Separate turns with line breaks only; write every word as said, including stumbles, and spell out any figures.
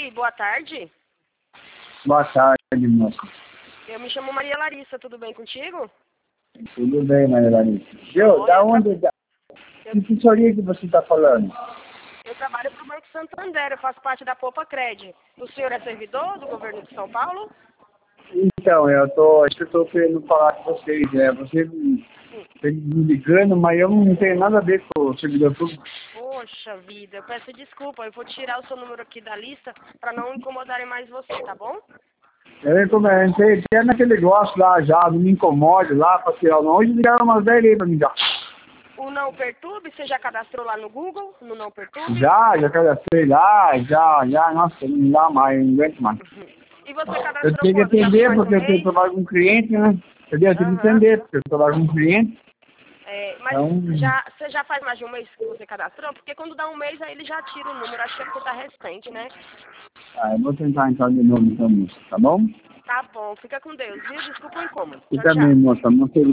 Oi, boa tarde.
Boa tarde, moça.
Eu me chamo Maria Larissa, tudo bem contigo?
Tudo bem, Maria Larissa. Eu,
Olha,
da
eu
onde? Da... Que assessoria que você está falando?
Eu trabalho para o Banco Santander, eu faço parte da Poupa Cred. O senhor é servidor do governo de São Paulo?
Então, eu tô, acho que eu tô querendo falar com vocês, né? Você me tá me ligando, mas eu não tenho nada a ver com o servidor público.
Poxa vida, eu peço desculpa, eu vou tirar o seu número aqui da lista para não incomodarem mais você, tá bom?
Eu comentei até naquele negócio lá já, não me incomode lá para tirar o nome. Hoje ligaram umas dez aí para mim já.
O Não Perturbe, você já cadastrou lá no Google, no Não Perturbe?
Já, já cadastrei lá, já, já, nossa, não dá mais, não aguento mais.
E você
Eu
cadastrou
tenho que
quando? Já
atender
faz um
porque eu tenho que
mês?
trabalhar com cliente, né? Entendeu? Eu tenho que
Aham.
atender porque eu trabalho com cliente.
É, mas
Então,
já, você já faz mais de um mês que você cadastrou? Porque quando dá um mês, aí ele já tira o número. Acho que é porque tá recente, né?
ah, eu vou tentar entrar de novo então, moça, tá bom?
Tá bom, fica com Deus, viu? Desculpa o incômodo.
E
Tchau, tchau.
também, moça, não sei